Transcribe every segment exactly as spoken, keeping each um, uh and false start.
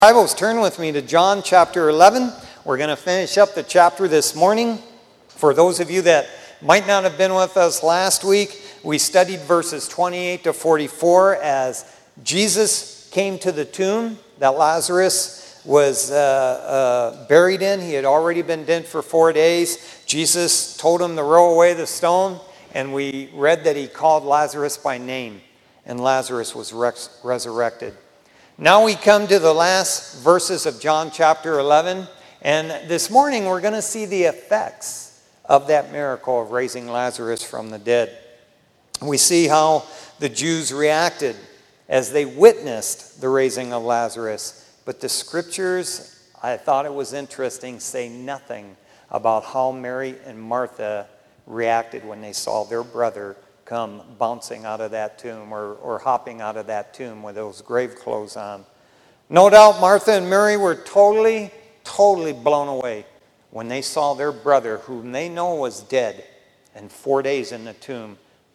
Bibles, turn with me to John chapter eleven. We're going to finish up the chapter this morning. For those of you that might not have been with us last week, we studied verses twenty-eight to forty-four as Jesus came to the tomb that Lazarus was uh, uh, buried in. He had already been dead for four days. Jesus told him to roll away the stone, and we read that he called Lazarus by name, and Lazarus was res- resurrected. Now we come to the last verses of John chapter eleven, and this morning we're going to see the effects of that miracle of raising Lazarus from the dead. We see how the Jews reacted as they witnessed the raising of Lazarus, but the scriptures, I thought it was interesting, say nothing about how Mary and Martha reacted when they saw their brother come bouncing out of that tomb or, or hopping out of that tomb with those grave clothes on. No doubt Martha and Mary were totally, totally blown away when they saw their brother, whom they know was dead and four days in the tomb.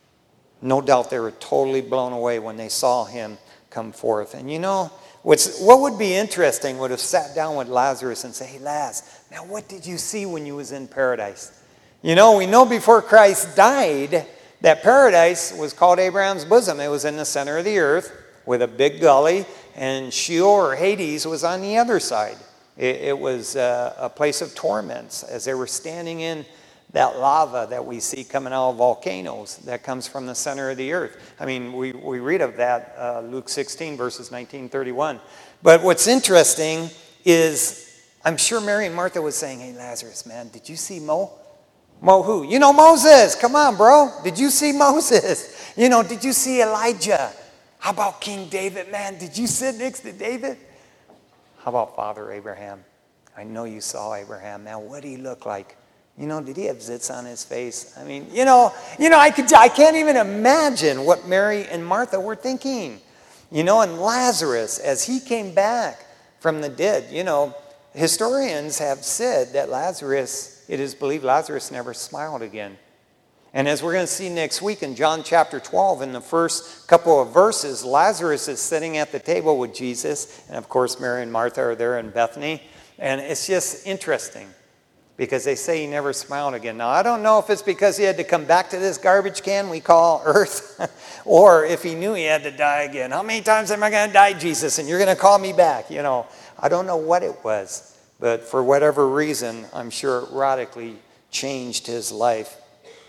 No doubt they were totally blown away when they saw him come forth. And you know, what's, what would be interesting would have sat down with Lazarus and say, hey, Laz, now what did you see when you was in paradise? You know, we know before Christ died that paradise was called Abraham's bosom. It was in the center of the earth with a big gully, and Sheol or Hades was on the other side. It, it was uh, a place of torments as they were standing in that lava that we see coming out of volcanoes that comes from the center of the earth. I mean, we, we read of that, uh, Luke sixteen, verses nineteen, thirty-one. But what's interesting is, I'm sure Mary and Martha was saying, hey, Lazarus, man, did you see Mo? Mo who? You know Moses. Come on, bro. Did you see Moses? You know, did you see Elijah? How about King David? Man, did you sit next to David? How about Father Abraham? I know you saw Abraham. Now, what did he look like? You know, did he have zits on his face? I mean, you know, you know, I could, I can't even imagine what Mary and Martha were thinking. You know, and Lazarus, as he came back from the dead, you know, historians have said that Lazarus, it is believed Lazarus never smiled again. And as we're going to see next week in John chapter twelve, in the first couple of verses, Lazarus is sitting at the table with Jesus. And of course, Mary and Martha are there in Bethany. And it's just interesting because they say he never smiled again. Now, I don't know if it's because he had to come back to this garbage can we call earth, or if he knew he had to die again. How many times am I going to die, Jesus? And you're going to call me back? You know, I don't know what it was. But for whatever reason, I'm sure it radically changed his life.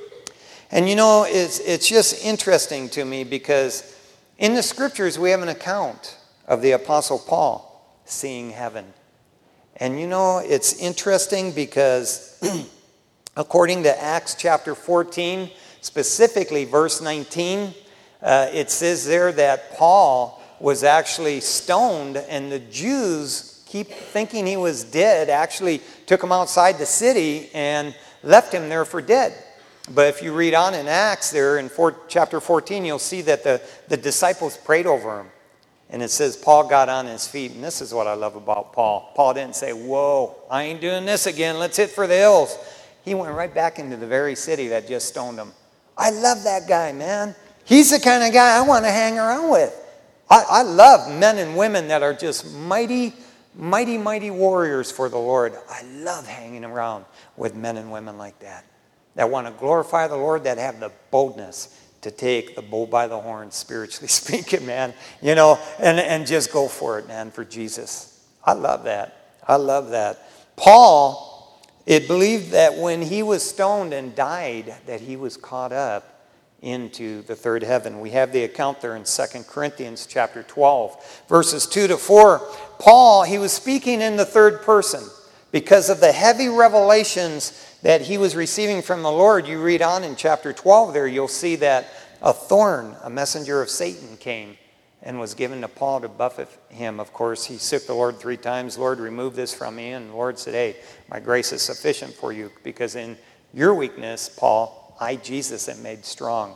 And you know, it's, it's just interesting to me because in the scriptures we have an account of the Apostle Paul seeing heaven. And you know, it's interesting because according to Acts chapter fourteen, specifically verse nineteen, uh, it says there that Paul was actually stoned, and the Jews keep thinking he was dead, actually took him outside the city and left him there for dead. But if you read on in Acts there in four, chapter fourteen, you'll see that the, the disciples prayed over him. And it says Paul got on his feet. And this is what I love about Paul. Paul didn't say, whoa, I ain't doing this again. Let's hit for the hills. He went right back into the very city that just stoned him. I love that guy, man. He's the kind of guy I want to hang around with. I, I love men and women that are just mighty Mighty, mighty warriors for the Lord. I love hanging around with men and women like that. That want to glorify the Lord, that have the boldness to take the bull by the horn, spiritually speaking, man. You know, and, and just go for it, man, for Jesus. I love that. I love that. Paul, it believed that when he was stoned and died, that he was caught up into the third heaven. We have the account there in Second Corinthians chapter twelve, verses two to four. Paul, he was speaking in the third person because of the heavy revelations that he was receiving from the Lord. You read on in chapter twelve there, you'll see that a thorn, a messenger of Satan, came and was given to Paul to buffet him. Of course, he shook the Lord three times. Lord, remove this from me. And the Lord said, hey, my grace is sufficient for you, because in your weakness, Paul, I, Jesus, am made strong.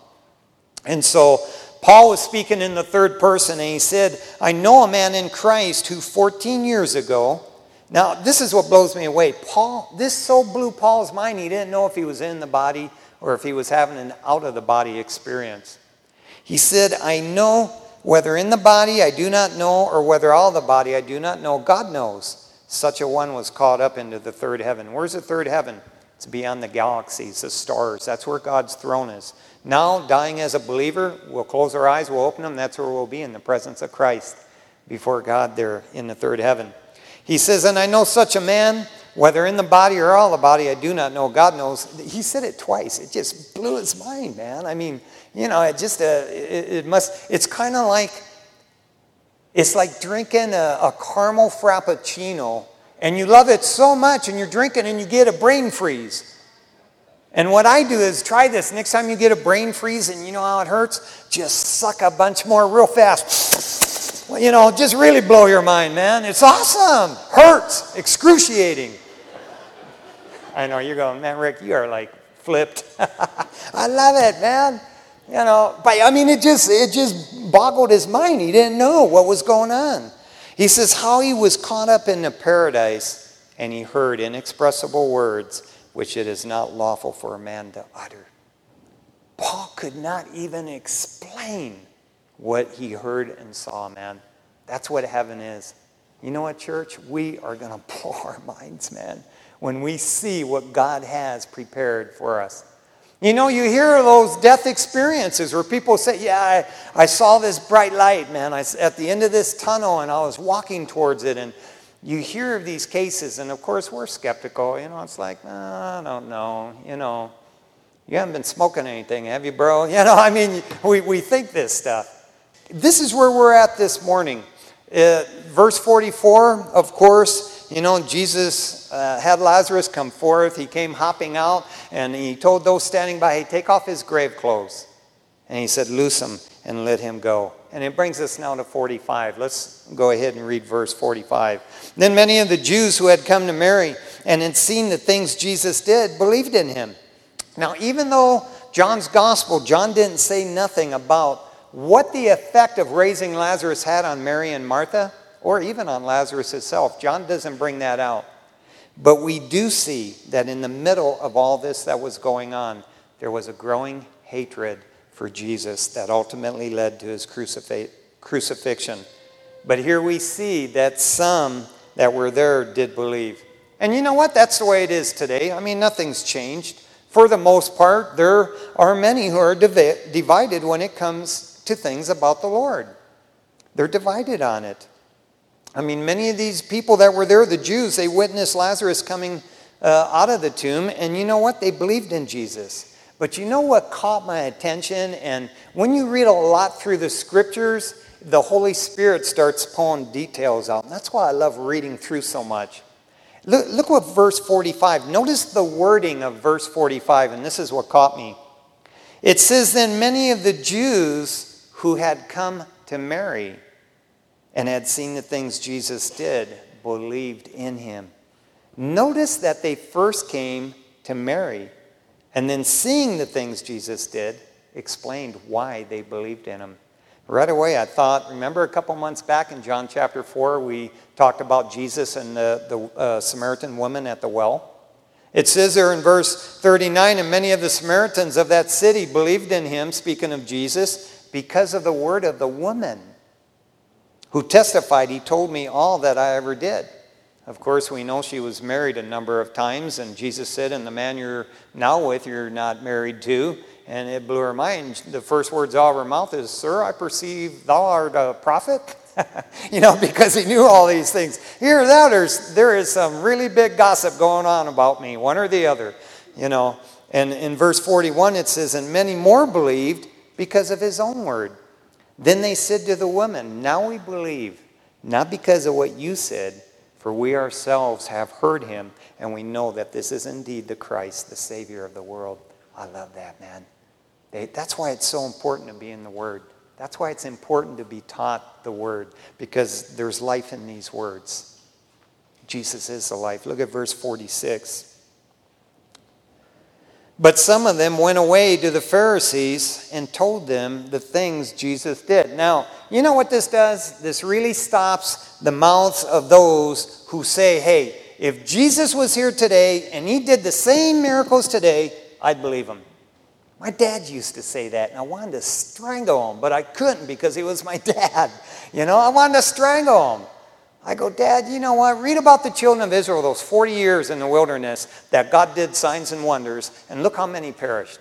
And so Paul was speaking in the third person, and he said, I know a man in Christ who fourteen years ago, now this is what blows me away. Paul, this so blew Paul's mind, he didn't know if he was in the body or if he was having an out-of-the-body experience. He said, I know Whether in the body I do not know, or whether all the body I do not know, God knows. Such a one was caught up into the third heaven. Where's the third heaven? It's beyond the galaxies, the stars. That's where God's throne is. Now, dying as a believer, we'll close our eyes, we'll open them. That's where we'll be, in the presence of Christ, before God there in the third heaven. He says, and I know such a man, whether in the body or all the body, I do not know. God knows. He said it twice. It just blew his mind, man. I mean, you know, it just, uh, it, it must, it's kind of like, it's like drinking a, a caramel frappuccino, and you love it so much, and you're drinking, and you get a brain freeze. And what I do is try this. Next time you get a brain freeze, and you know how it hurts, just suck a bunch more real fast. Well, you know, just really blow your mind, man. It's awesome. Hurts. Excruciating. I know, you're going, man, Rick, you are like flipped. I love it, man. You know, but I mean, it just it just boggled his mind. He didn't know what was going on. He says how he was caught up into paradise, and he heard inexpressible words which it is not lawful for a man to utter. Paul could not even explain what he heard and saw, man. That's what heaven is. You know what, church? We are going to blow our minds, man, when we see what God has prepared for us. You know, you hear those death experiences where people say, yeah, I, I saw this bright light, man, I, at the end of this tunnel, and I was walking towards it. And you hear of these cases, and of course we're skeptical. You know, it's like, oh, I don't know. You know, you haven't been smoking anything, have you, bro? You know, I mean, we, we think this stuff. This is where we're at this morning. Uh, verse forty-four, of course, you know, Jesus uh, had Lazarus come forth. He came hopping out, and he told those standing by, hey, take off his grave clothes. And he said, loose him and let him go. And it brings us now to forty-five. Let's go ahead and read verse forty-five. Then many of the Jews who had come to Mary and had seen the things Jesus did believed in him. Now, even though John's gospel, John didn't say nothing about what the effect of raising Lazarus had on Mary and Martha, or even on Lazarus himself. John doesn't bring that out. But we do see that in the middle of all this that was going on, there was a growing hatred for Jesus that ultimately led to his crucif- crucifixion. But here we see that some that were there did believe. And you know what? That's the way it is today. I mean, nothing's changed. For the most part, there are many who are divi- divided when it comes to things about the Lord. They're divided on it. I mean, many of these people that were there, the Jews, they witnessed Lazarus coming uh, out of the tomb, and you know what? They believed in Jesus. But you know what caught my attention? And when you read a lot through the scriptures, the Holy Spirit starts pulling details out. And that's why I love reading through so much. Look, look what verse forty-five. Notice the wording of verse forty-five, and this is what caught me. It says, then many of the Jews who had come to Mary and had seen the things Jesus did believed in him. Notice that they first came to Mary, and then seeing the things Jesus did, explained why they believed in him. Right away I thought, remember a couple months back in John chapter four, we talked about Jesus and the, the uh, Samaritan woman at the well. It says there in verse thirty-nine, and many of the Samaritans of that city believed in him, speaking of Jesus, because of the word of the woman who testified, he told me all that I ever did. Of course, we know she was married a number of times, and Jesus said, and the man you're now with, you're not married to. And it blew her mind. The first words out of her mouth is, sir, I perceive thou art a prophet. You know, because he knew all these things. Here or there, there's, there is some really big gossip going on about me, one or the other. You know, and in verse forty-one it says, and many more believed because of his own word. Then they said to the woman, now we believe, not because of what you said, for we ourselves have heard him, and we know that this is indeed the Christ, the Savior of the world. I love that, man. They, that's why it's so important to be in the Word. That's why it's important to be taught the Word, because there's life in these words. Jesus is the life. Look at verse forty-six. But some of them went away to the Pharisees and told them the things Jesus did. Now, you know what this does? This really stops the mouths of those who say, hey, if Jesus was here today and he did the same miracles today, I'd believe him. My dad used to say that, and I wanted to strangle him, but I couldn't because he was my dad. You know, I wanted to strangle him. I go, Dad, you know what? Read about the children of Israel, those forty years in the wilderness that God did signs and wonders, and look how many perished.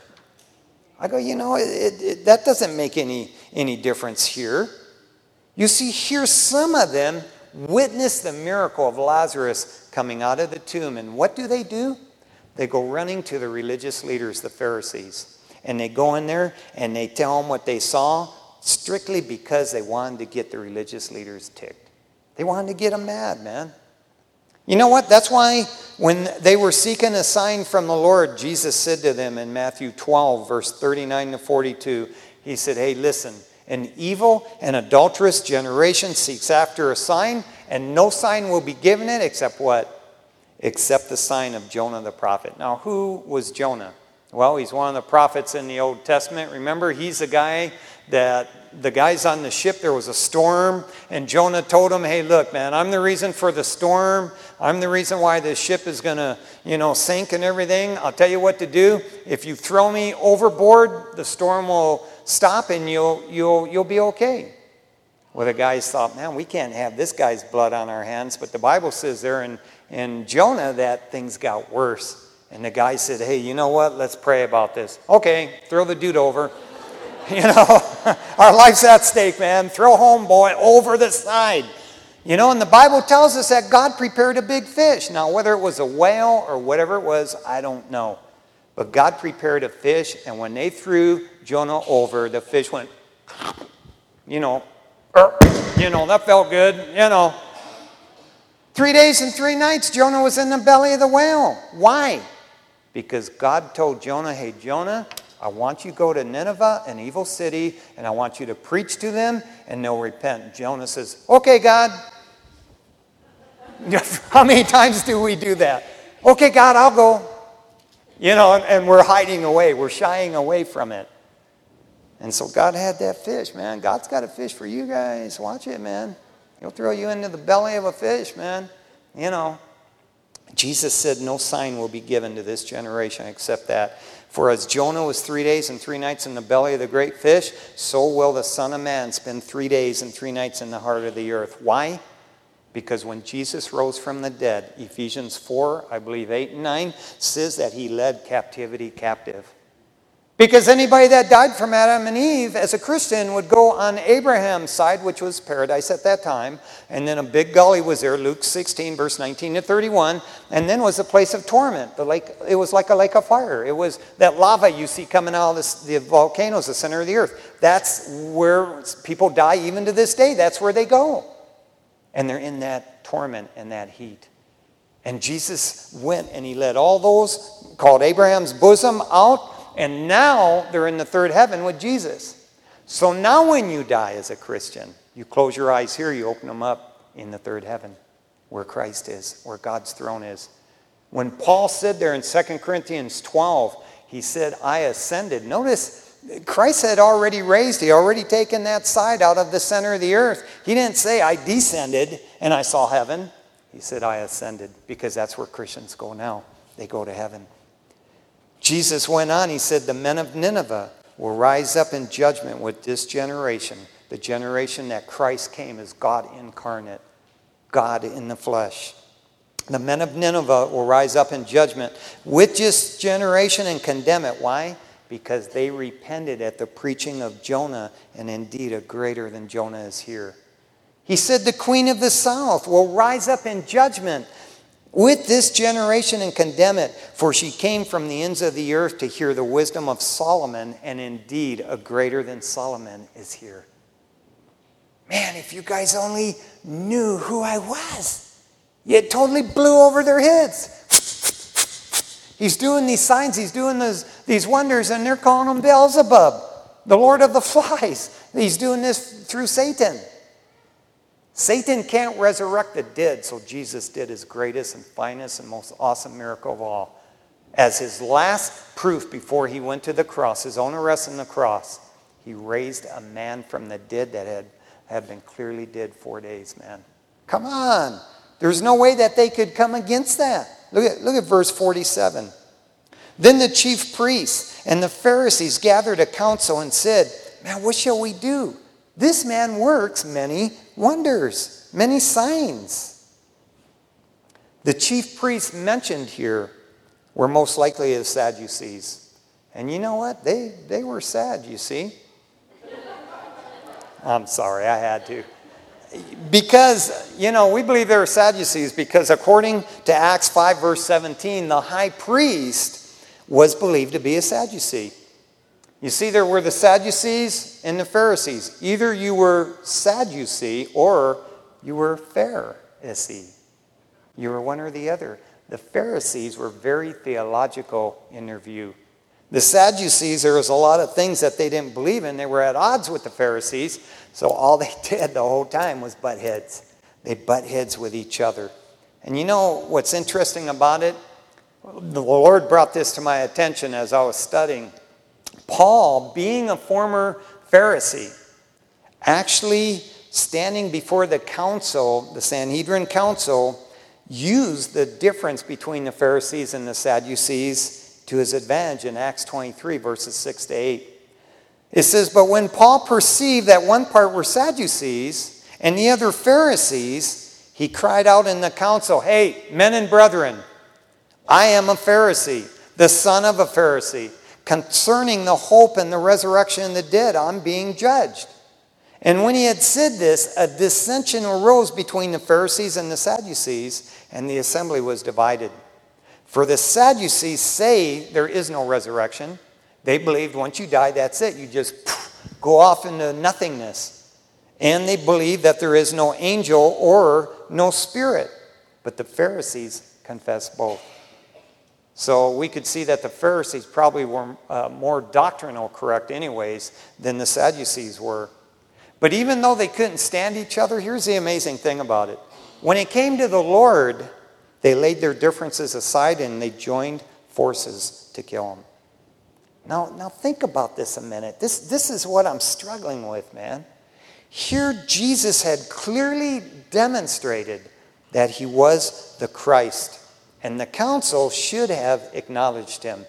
I go, you know, it, it, it, that doesn't make any, any difference here. You see, here some of them witness the miracle of Lazarus coming out of the tomb. And what do they do? They go running to the religious leaders, the Pharisees. And they go in there and they tell them what they saw strictly because they wanted to get the religious leaders ticked. They wanted to get them mad, man. You know what? That's why when they were seeking a sign from the Lord, Jesus said to them in Matthew twelve, verse thirty-nine to forty-two, he said, hey, listen, an evil and adulterous generation seeks after a sign, and no sign will be given it except what? Except the sign of Jonah the prophet. Now, who was Jonah? Well, he's one of the prophets in the Old Testament. Remember, he's the guy that the guys on the ship, there was a storm, and Jonah told him, hey, look, man, I'm the reason for the storm. I'm the reason why the ship is going to, you know, sink and everything. I'll tell you what to do. If you throw me overboard, the storm will stop and you'll, you'll, you'll be okay. Well, the guys thought, man, we can't have this guy's blood on our hands. But the Bible says there in, in Jonah that things got worse. And the guy said, hey, you know what? Let's pray about this. Okay, throw the dude over. You know, our life's at stake, man. Throw homeboy over the side. You know, and the Bible tells us that God prepared a big fish. Now, whether it was a whale or whatever it was, I don't know. But God prepared a fish, and when they threw Jonah over, the fish went, you know, you know, that felt good, you know. Three days and three nights, Jonah was in the belly of the whale. Why? Because God told Jonah, hey, Jonah, I want you to go to Nineveh, an evil city, and I want you to preach to them, and they'll repent. Jonah says, okay, God. How many times do we do that? Okay, God, I'll go. You know, and, and we're hiding away. We're shying away from it. And so God had that fish, man. God's got a fish for you guys. Watch it, man. He'll throw you into the belly of a fish, man. You know. Jesus said no sign will be given to this generation except that. For as Jonah was three days and three nights in the belly of the great fish, so will the Son of Man spend three days and three nights in the heart of the earth. Why? Because when Jesus rose from the dead, Ephesians four, I believe eight and nine, says that he led captivity captive. Because anybody that died from Adam and Eve as a Christian would go on Abraham's side, which was paradise at that time. And then a big gully was there, Luke sixteen, verse nineteen to thirty-one. And then was a place of torment. The lake, it was like a lake of fire. It was that lava you see coming out of this, the volcanoes, the center of the earth. That's where people die even to this day. That's where they go. And they're in that torment and that heat. And Jesus went and he led all those, called Abraham's bosom, out. And now they're in the third heaven with Jesus. So now when you die as a Christian, you close your eyes here, you open them up in the third heaven, where Christ is, where God's throne is. When Paul said there in Second Corinthians twelve, he said, I ascended. Notice, Christ had already raised, he already taken that side out of the center of the earth. He didn't say, I descended and I saw heaven. He said, I ascended, because that's where Christians go now. They go to heaven. Jesus went on, he said, the men of Nineveh will rise up in judgment with this generation, the generation that Christ came as God incarnate, God in the flesh. The men of Nineveh will rise up in judgment with this generation and condemn it. Why? Because they repented at the preaching of Jonah, and indeed a greater than Jonah is here. He said the queen of the south will rise up in judgment with this generation and condemn it, for she came from the ends of the earth to hear the wisdom of Solomon, and indeed a greater than Solomon is here. Man, if you guys only knew who I was. It totally blew over their heads. He's doing these signs, he's doing those, these wonders, and they're calling him Beelzebub, the Lord of the Flies. He's doing this through Satan. Satan can't resurrect the dead, so Jesus did his greatest and finest and most awesome miracle of all. As his last proof before he went to the cross, his own arrest on the cross, he raised a man from the dead that had, had been clearly dead four days, man. Come on. There's no way that they could come against that. Look at, look at verse forty-seven. Then the chief priests and the Pharisees gathered a council and said, man, what shall we do? This man works many wonders, many signs. The chief priests mentioned here were most likely the Sadducees. And you know what? They, they were sad, you see. I'm sorry, I had to. Because, you know, we believe they were Sadducees because according to Acts five, verse seventeen, the high priest was believed to be a Sadducee. You see, there were the Sadducees and the Pharisees. Either you were Sadducee or you were Pharisee. You were one or the other. The Pharisees were very theological in their view. The Sadducees, there was a lot of things that they didn't believe in. They were at odds with the Pharisees, so all they did the whole time was butt heads. They butt heads with each other. And you know what's interesting about it? The Lord brought this to my attention as I was studying. Paul, being a former Pharisee, actually standing before the council, the Sanhedrin council, used the difference between the Pharisees and the Sadducees to his advantage in Acts twenty-three, verses six to eight. It says, but when Paul perceived that one part were Sadducees and the other Pharisees, he cried out in the council, hey, men and brethren, I am a Pharisee, the son of a Pharisee. Concerning the hope and the resurrection of the dead, I'm being judged. And when he had said this, a dissension arose between the Pharisees and the Sadducees, and the assembly was divided. For the Sadducees say there is no resurrection. They believed once you die, that's it. You just poof, go off into nothingness. And they believe that there is no angel or no spirit. But the Pharisees confess both. So we could see that the Pharisees probably were uh, more doctrinal correct anyways than the Sadducees were. But even though they couldn't stand each other, here's the amazing thing about it. When it came to the Lord, they laid their differences aside and they joined forces to kill him. Now, now think about this a minute. This, this is what I'm struggling with, man. Here Jesus had clearly demonstrated that he was the Christ. And the council should have acknowledged him.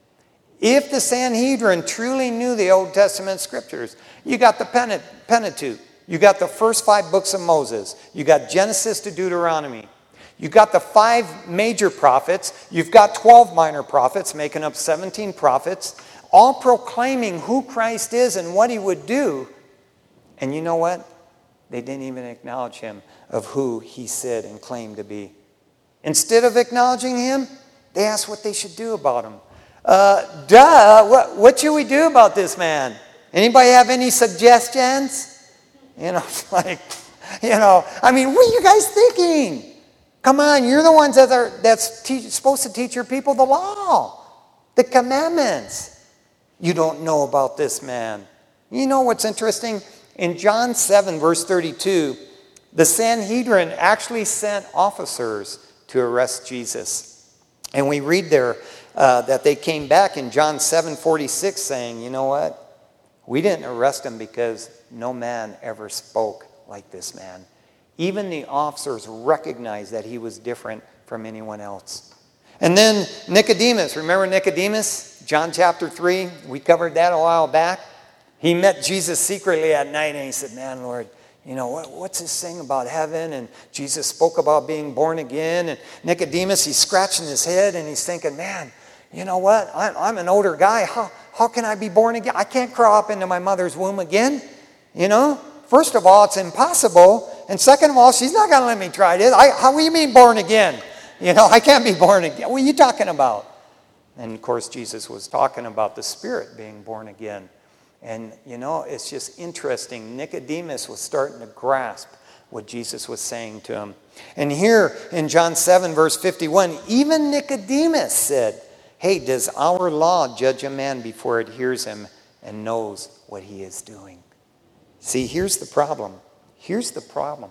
If the Sanhedrin truly knew the Old Testament scriptures, you got the Pentateuch, you got the first five books of Moses, you got Genesis to Deuteronomy, you got the five major prophets, you've got twelve minor prophets, making up seventeen prophets, all proclaiming who Christ is and what he would do. And you know what? They didn't even acknowledge him of who he said and claimed to be. Instead of acknowledging him, they asked what they should do about him. Uh, duh, what, what should we do about this man? Anybody have any suggestions? You know, like, you know, I mean, what are you guys thinking? Come on, you're the ones that are that's te- supposed to teach your people the law, the commandments. You don't know about this man. You know what's interesting? In John seven, verse thirty-two, the Sanhedrin actually sent officers to arrest Jesus. And we read there uh, that they came back in John seven forty-six saying, you know what? We didn't arrest him because no man ever spoke like this man. Even the officers recognized that he was different from anyone else. And then Nicodemus, remember Nicodemus? John chapter three, we covered that a while back. He met Jesus secretly at night and he said, man, Lord, you know, what, what's this thing about heaven? And Jesus spoke about being born again. And Nicodemus, he's scratching his head and he's thinking, man, you know what? I'm, I'm an older guy. How, how can I be born again? I can't crawl up into my mother's womb again. You know, first of all, it's impossible. And second of all, she's not going to let me try this. I, how do you mean born again? You know, I can't be born again. What are you talking about? And of course, Jesus was talking about the Spirit being born again. And, you know, it's just interesting. Nicodemus was starting to grasp what Jesus was saying to him. And here in John seven, verse fifty-one, even Nicodemus said, hey, does our law judge a man before it hears him and knows what he is doing? See, here's the problem. Here's the problem.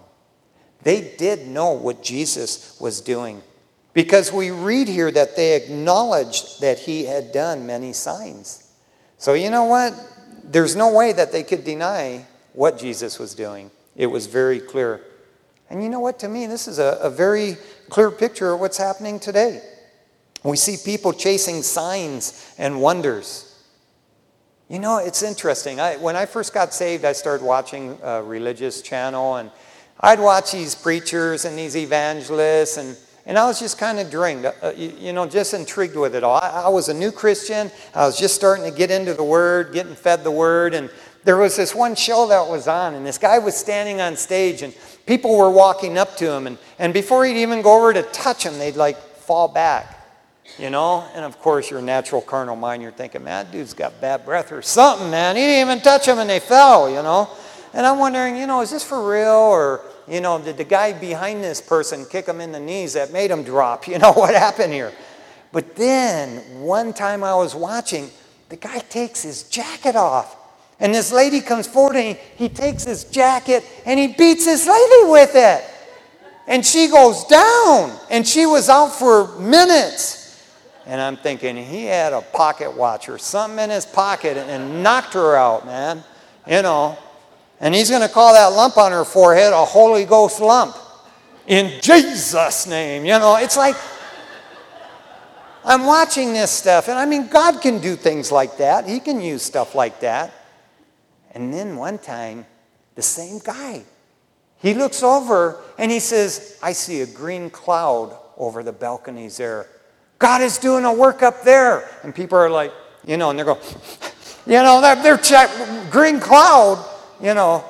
They did know what Jesus was doing because we read here that they acknowledged that he had done many signs. So you know what? There's no way that they could deny what Jesus was doing. It was very clear. And you know what? To me, this is a, a very clear picture of what's happening today. We see people chasing signs and wonders. You know, it's interesting. I, when I first got saved, I started watching a religious channel, and I'd watch these preachers and these evangelists, and, and I was just kind of drained, uh, you, you know, just intrigued with it all. I, I was a new Christian. I was just starting to get into the Word, getting fed the Word, and there was this one show that was on, and this guy was standing on stage, and people were walking up to him, and, and before he'd even go over to touch him, they'd like fall back. You know, and of course your natural carnal mind, you're thinking, man, that dude's got bad breath or something, man. He didn't even touch them and they fell, you know. And I'm wondering, you know, is this for real? Or, you know, did the guy behind this person kick him in the knees that made him drop? You know, what happened here? But then one time I was watching, the guy takes his jacket off. And this lady comes forward and he, he takes his jacket and he beats this lady with it. And she goes down. And she was out for minutes. And I'm thinking, he had a pocket watch or something in his pocket and knocked her out, man. You know. And he's going to call that lump on her forehead a Holy Ghost lump. In Jesus' name. You know, it's like, I'm watching this stuff. And I mean, God can do things like that. He can use stuff like that. And then one time, the same guy, he looks over and he says, I see a green cloud over the balconies there. God is doing a work up there. And people are like, you know, and they're going, you know, they're, they're check, green cloud, you know.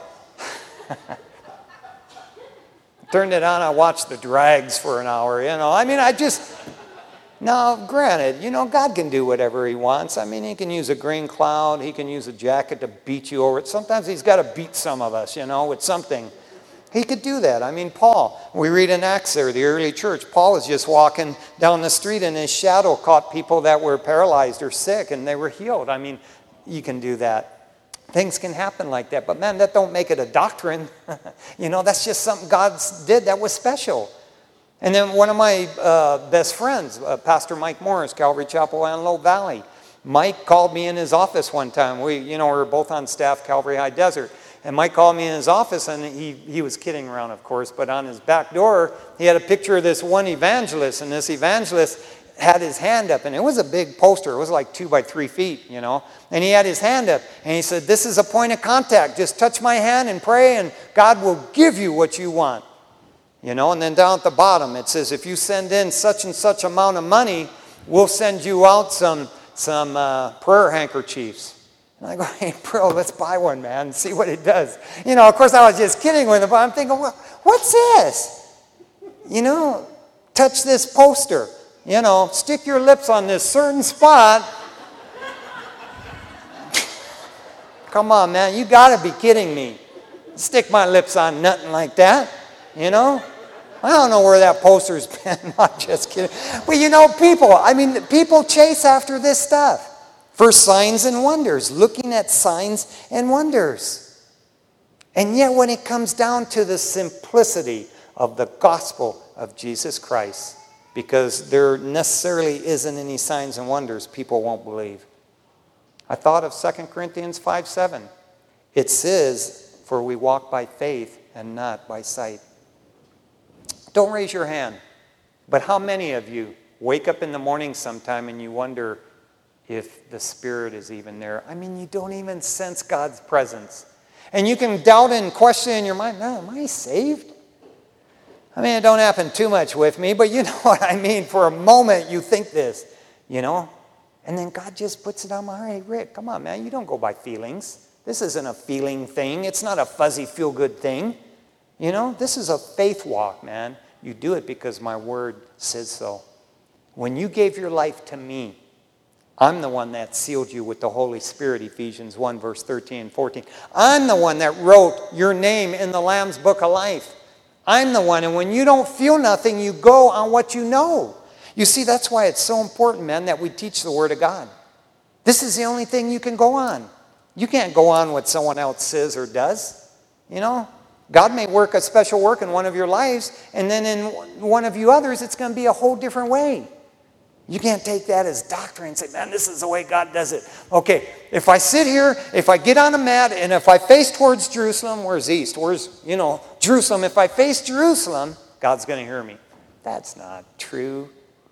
Turned it on, I watched the drags for an hour, you know. I mean, I just, now, granted, you know, God can do whatever he wants. I mean, he can use a green cloud. He can use a jacket to beat you over it. Sometimes he's got to beat some of us, you know, with something. He could do that. I mean, Paul, we read in Acts there, the early church, Paul was just walking down the street and his shadow caught people that were paralyzed or sick and they were healed. I mean, you can do that. Things can happen like that. But man, that don't make it a doctrine. You know, that's just something God did that was special. And then one of my uh, best friends, uh, Pastor Mike Morris, Calvary Chapel, Antelope Valley. Mike called me in his office one time. We, you know, we were both on staff, Calvary High Desert. And Mike called me in his office, and he, he was kidding around, of course, but on his back door, he had a picture of this one evangelist, and this evangelist had his hand up, and it was a big poster. It was like two by three feet, you know. And he had his hand up, and he said, this is a point of contact. Just touch my hand and pray, and God will give you what you want. You know, and then down at the bottom, it says, if you send in such and such amount of money, we'll send you out some, some uh, prayer handkerchiefs. And I go, hey, bro, let's buy one, man, and see what it does. You know, of course, I was just kidding with him, but I'm thinking, well, what's this? You know, touch this poster. You know, stick your lips on this certain spot. Come on, man, you got to be kidding me. Stick my lips on nothing like that, you know? I don't know where that poster's been. I'm just kidding. But you know, people, I mean, people chase after this stuff. For signs and wonders, looking at signs and wonders. And yet when it comes down to the simplicity of the gospel of Jesus Christ, because there necessarily isn't any signs and wonders, people won't believe. I thought of Second Corinthians five seven. It says, for we walk by faith and not by sight. Don't raise your hand, but how many of you wake up in the morning sometime and you wonder if the Spirit is even there? I mean, you don't even sense God's presence. And you can doubt and question in your mind, no, am I saved? I mean, it don't happen too much with me, but you know what I mean. For a moment, you think this, you know. And then God just puts it on my heart. Hey, Rick, come on, man. You don't go by feelings. This isn't a feeling thing. It's not a fuzzy, feel-good thing. You know, this is a faith walk, man. You do it because my word says so. When you gave your life to me, I'm the one that sealed you with the Holy Spirit, Ephesians one, verse thirteen and fourteen. I'm the one that wrote your name in the Lamb's Book of Life. I'm the one, and when you don't feel nothing, you go on what you know. You see, that's why it's so important, man, that we teach the Word of God. This is the only thing you can go on. You can't go on what someone else says or does. You know, God may work a special work in one of your lives, and then in one of you others, it's going to be a whole different way. You can't take that as doctrine and say, man, this is the way God does it. Okay, if I sit here, if I get on a mat, and if I face towards Jerusalem, where's east? Where's, you know, Jerusalem? If I face Jerusalem, God's going to hear me. That's not true.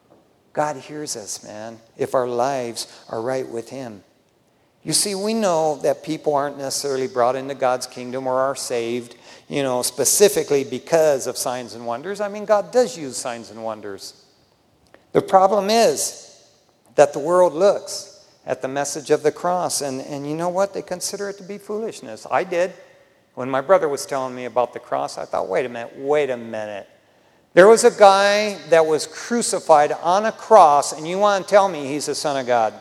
God hears us, man, if our lives are right with him. You see, we know that people aren't necessarily brought into God's kingdom or are saved, you know, specifically because of signs and wonders. I mean, God does use signs and wonders. The problem is that the world looks at the message of the cross, and, and you know what? They consider it to be foolishness. I did. When my brother was telling me about the cross, I thought, wait a minute, wait a minute. There was a guy that was crucified on a cross, and you want to tell me he's the Son of God?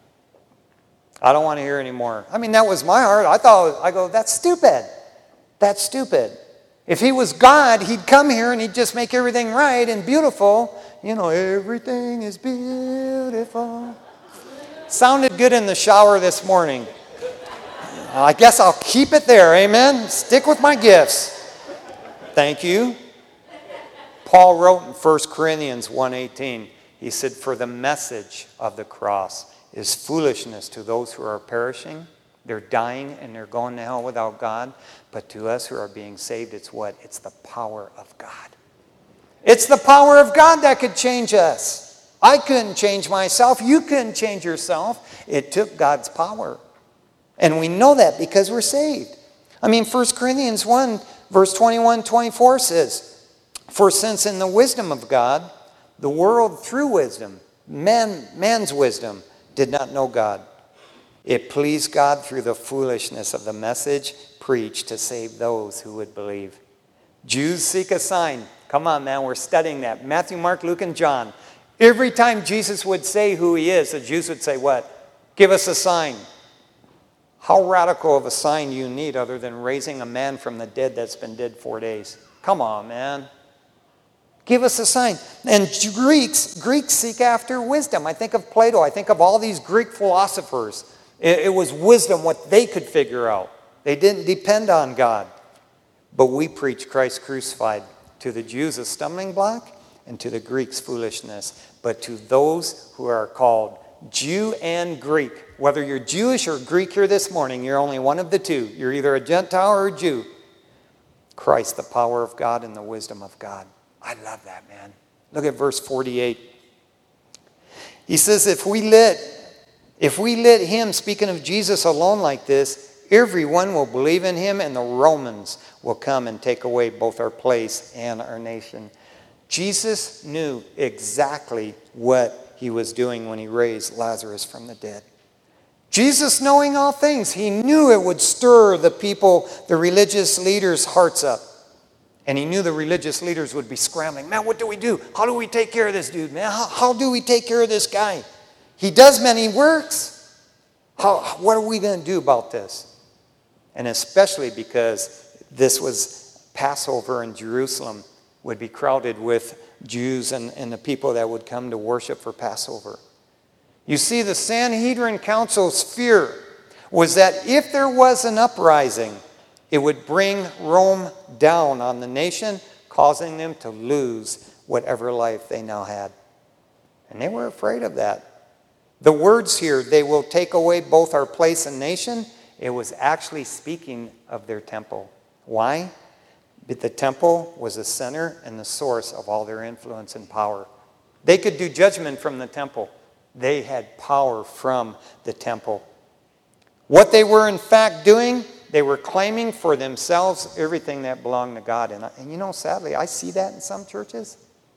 I don't want to hear anymore. I mean, that was my heart. I thought, I go, that's stupid. That's stupid. If he was God, he'd come here and he'd just make everything right and beautiful. You know, everything is beautiful. Sounded good in the shower this morning. I guess I'll keep it there, amen? Stick with my gifts. Thank you. Paul wrote in First Corinthians one eighteen, he said, for the message of the cross is foolishness to those who are perishing. They're dying and they're going to hell without God. But to us who are being saved, it's what? It's the power of God. It's the power of God that could change us. I couldn't change myself. You couldn't change yourself. It took God's power. And we know that because we're saved. I mean, First Corinthians one, verse twenty-one, twenty-four says, for since in the wisdom of God, the world through wisdom, man, man's wisdom, did not know God. It pleased God through the foolishness of the message preached to save those who would believe. Jews seek a sign. Come on, man, we're studying that. Matthew, Mark, Luke, and John. Every time Jesus would say who he is, the Jews would say what? Give us a sign. How radical of a sign do you need other than raising a man from the dead that's been dead four days? Come on, man. Give us a sign. And Greeks, Greeks seek after wisdom. I think of Plato. I think of all these Greek philosophers. It, it was wisdom, what they could figure out. They didn't depend on God. But we preach Christ crucified. To the Jews a stumbling block, and to the Greeks foolishness. But to those who are called Jew and Greek, whether you're Jewish or Greek here this morning, you're only one of the two. You're either a Gentile or a Jew. Christ, the power of God and the wisdom of God. I love that, man. Look at verse forty-eight. He says, if we let, if we let him, speaking of Jesus alone like this, everyone will believe in him, and the Romans will come and take away both our place and our nation. Jesus knew exactly what he was doing when he raised Lazarus from the dead. Jesus, knowing all things, he knew it would stir the people, the religious leaders' hearts up. And he knew the religious leaders would be scrambling. Man, what do we do? How do we take care of this dude, man? How, how do we take care of this guy? He does many works. How, what are we going to do about this? And especially because this was Passover in Jerusalem, would be crowded with Jews and, and the people that would come to worship for Passover. You see, the Sanhedrin Council's fear was that if there was an uprising, it would bring Rome down on the nation, causing them to lose whatever life they now had. And they were afraid of that. The words here, they will take away both our place and nation, it was actually speaking of their temple. Why? But the temple was the center and the source of all their influence and power. They could do judgment from the temple. They had power from the temple. What they were in fact doing, they were claiming for themselves everything that belonged to God. And, and you know, sadly, I see that in some churches.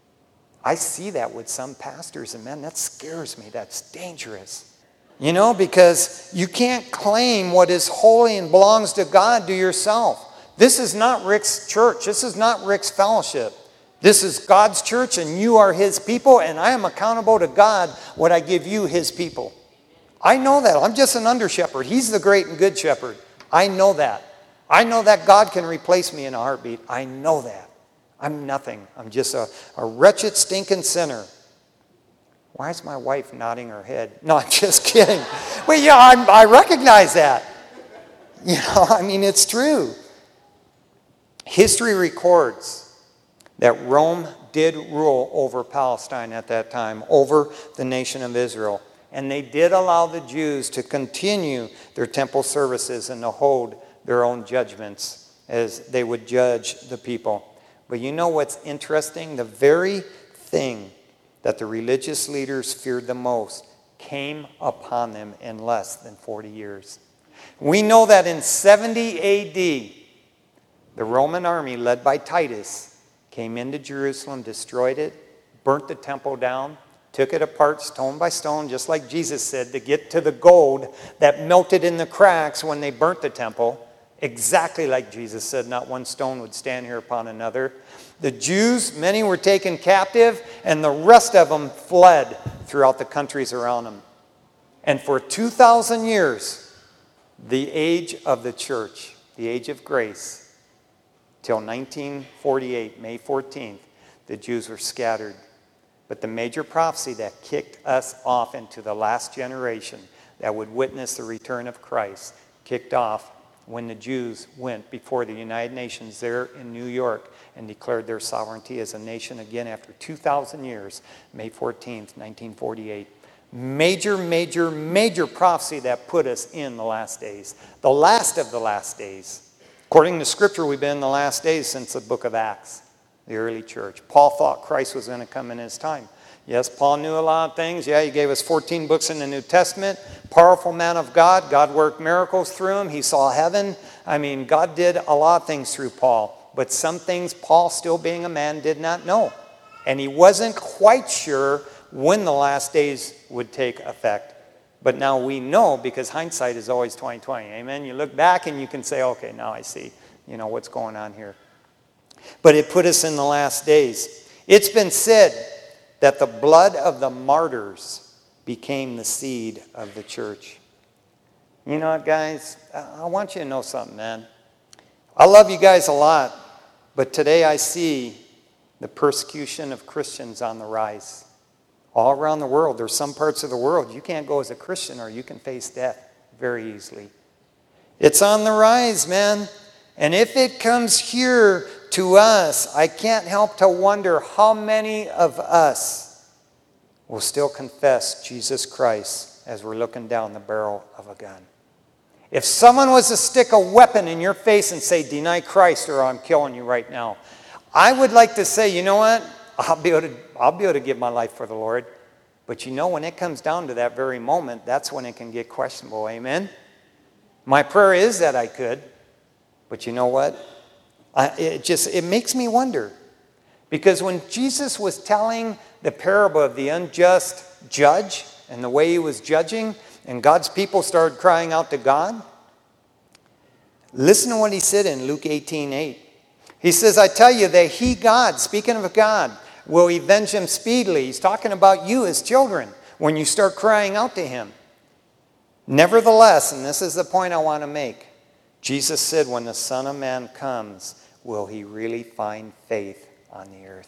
I see that with some pastors, and man, that scares me. That's dangerous. You know, because you can't claim what is holy and belongs to God to yourself. This is not Rick's church. This is not Rick's fellowship. This is God's church, and you are his people, and I am accountable to God when I give you his people. I know that. I'm just an under shepherd. He's the great and good shepherd. I know that. I know that God can replace me in a heartbeat. I know that. I'm nothing. I'm just a, a wretched, stinking sinner. Why is my wife nodding her head? No, I'm just kidding. But yeah, I'm, I recognize that. You know, I mean, it's true. History records that Rome did rule over Palestine at that time, over the nation of Israel. And they did allow the Jews to continue their temple services and to hold their own judgments as they would judge the people. But you know what's interesting? The very thing that the religious leaders feared the most came upon them in less than forty years. We know that in seventy A D, the Roman army led by Titus came into Jerusalem, destroyed it, burnt the temple down, took it apart stone by stone, just like Jesus said, to get to the gold that melted in the cracks when they burnt the temple. Exactly like Jesus said, not one stone would stand here upon another. The Jews, many were taken captive, and the rest of them fled throughout the countries around them. And for two thousand years, the age of the church, the age of grace, till nineteen forty-eight, May fourteenth, the Jews were scattered. But the major prophecy that kicked us off into the last generation that would witness the return of Christ kicked off when the Jews went before the United Nations there in New York and declared their sovereignty as a nation again after two thousand years, May fourteenth, nineteen forty-eight. Major, major, major prophecy that put us in the last days. The last of the last days. According to Scripture, we've been in the last days since the book of Acts, the early church. Paul thought Christ was going to come in his time. Yes, Paul knew a lot of things. Yeah, he gave us fourteen books in the New Testament. Powerful man of God. God worked miracles through him. He saw heaven. I mean, God did a lot of things through Paul. But some things Paul, still being a man, did not know. And he wasn't quite sure when the last days would take effect. But now we know, because hindsight is always twenty twenty. Amen? You look back and you can say, okay, now I see, you know, what's going on here. But it put us in the last days. It's been said that the blood of the martyrs became the seed of the church. You know what, guys? I want you to know something, man. I love you guys a lot, but today I see the persecution of Christians on the rise. All around the world, there's some parts of the world you can't go as a Christian or you can face death very easily. It's on the rise, man. And if it comes here to us, I can't help to wonder how many of us will still confess Jesus Christ as we're looking down the barrel of a gun. If someone was to stick a weapon in your face and say, deny Christ or I'm killing you right now, I would like to say, you know what? I'll be able to, I'll be able to give my life for the Lord. But you know, when it comes down to that very moment, that's when it can get questionable. Amen? My prayer is that I could. But you know what? I, it just, it makes me wonder. Because when Jesus was telling the parable of the unjust judge and the way he was judging, and God's people started crying out to God, listen to what he said in Luke eighteen eight. He says, I tell you that he, God, speaking of God, will avenge him speedily. He's talking about you as children when you start crying out to him. Nevertheless, and this is the point I want to make, Jesus said, when the Son of Man comes, will he really find faith on the earth?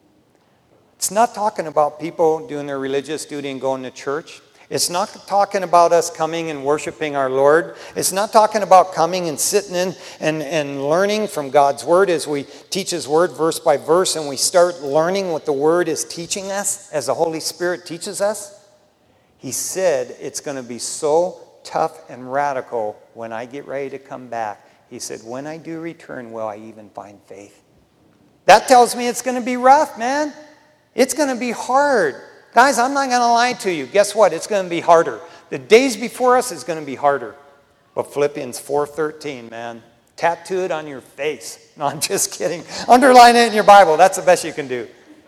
It's not talking about people doing their religious duty and going to church. It's not talking about us coming and worshiping our Lord. It's not talking about coming and sitting in and, and learning from God's Word as we teach His Word verse by verse and we start learning what the Word is teaching us as the Holy Spirit teaches us. He said it's going to be so tough and radical when I get ready to come back. He said, when I do return, will I even find faith? That tells me it's going to be rough, man. It's going to be hard. Guys, I'm not going to lie to you. Guess what? It's going to be harder. The days before us is going to be harder. But Philippians four thirteen, man, tattoo it on your face. No, I'm just kidding. Underline it in your Bible. That's the best you can do.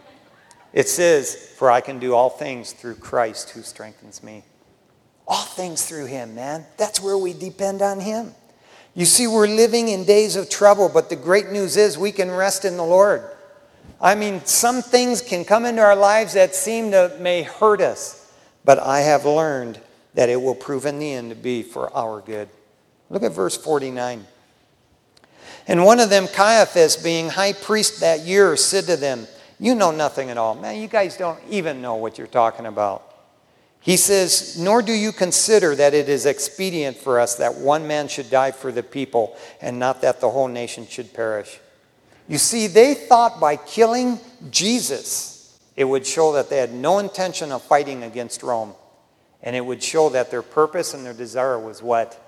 It says, for I can do all things through Christ who strengthens me. All things through him, man. That's where we depend on him. You see, we're living in days of trouble, but the great news is we can rest in the Lord. I mean, some things can come into our lives that seem to may hurt us, but I have learned that it will prove in the end to be for our good. Look at verse forty-nine. And one of them, Caiaphas, being high priest that year, said to them, you know nothing at all. Man, you guys don't even know what you're talking about. He says, nor do you consider that it is expedient for us that one man should die for the people, and not that the whole nation should perish. You see, they thought by killing Jesus, it would show that they had no intention of fighting against Rome. And it would show that their purpose and their desire was what?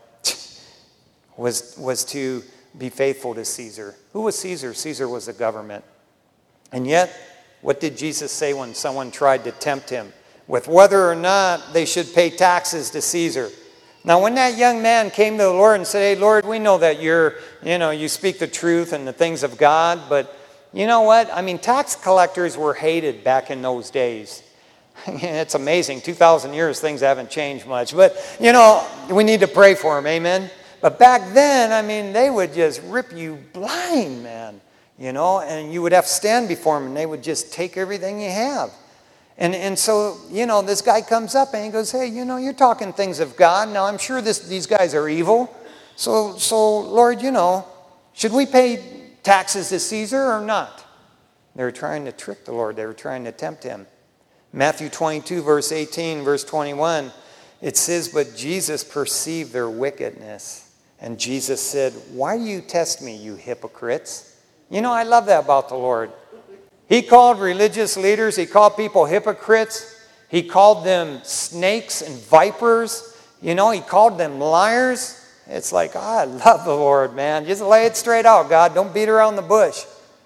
was, was to be faithful to Caesar. Who was Caesar? Caesar was the government. And yet, What did Jesus say when someone tried to tempt him with whether or not they should pay taxes to Caesar? Now, when that young man came to the Lord and said, hey, Lord, we know that you're, you know, you speak the truth and the things of God, but you know what? I mean, tax collectors were hated back in those days. It's amazing. two thousand years, things haven't changed much. But, you know, we need to pray for them, amen? But back then, I mean, they would just rip you blind, man. You know, and you would have to stand before them, and they would just take everything you have. And and so, you know, this guy comes up and he goes, hey, you know, you're talking things of God. Now, I'm sure this, these guys are evil. So, so, Lord, you know, should we pay taxes to Caesar or not? They were trying to trick the Lord. They were trying to tempt him. Matthew twenty-two, verse eighteen, verse twenty-one, it says, but Jesus perceived their wickedness. And Jesus said, why do you test me, you hypocrites? You know, I love that about the Lord. He called religious leaders, he called people hypocrites. He called them snakes and vipers. You know, he called them liars. It's like, oh, I love the Lord, man. Just lay it straight out, God. Don't beat around the bush.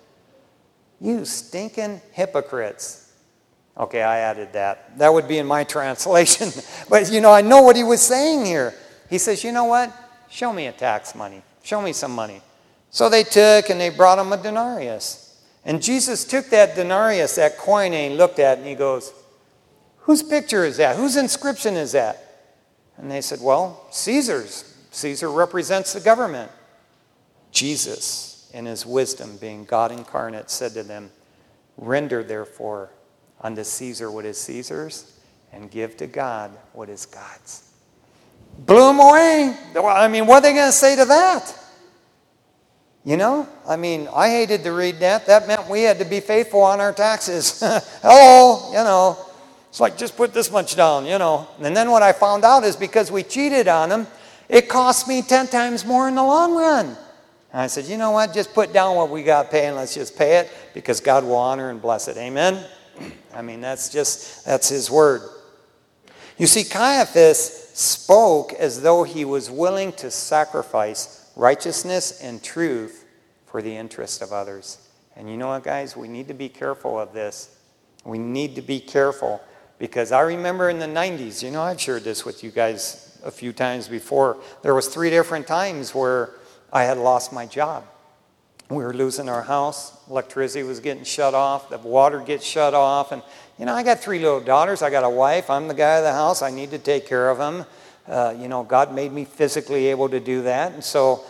You stinking hypocrites. Okay, I added that. That would be in my translation. But, you know, I know what he was saying here. He says, you know what? Show me a tax money. Show me some money. So they took and they brought him a denarius. And Jesus took that denarius, that coin, and he looked at it and he goes, whose picture is that? Whose inscription is that? And they said, well, Caesar's. Caesar represents the government. Jesus, in his wisdom, being God incarnate, said to them, render therefore unto Caesar what is Caesar's, and give to God what is God's. Blew him away. I mean, what are they going to say to that? You know, I mean, I hated to read that. That meant we had to be faithful on our taxes. Hello, you know. It's like, just put this much down, you know. And then what I found out is because we cheated on them, it cost me ten times more in the long run. And I said, you know what? Just put down what we got paying. Let's just pay it because God will honor and bless it. Amen? I mean, that's just, that's his word. You see, Caiaphas spoke as though he was willing to sacrifice righteousness and truth for the interest of others. And you know what, guys? We need to be careful of this. We need to be careful because I remember in the nineties, you know, I've shared this with you guys a few times before. There was three different times where I had lost my job. We were losing our house. Electricity was getting shut off. The water gets shut off. And, you know, I got three little daughters. I got a wife. I'm the guy of the house. I need to take care of them. Uh, you know, God made me physically able to do that. And so,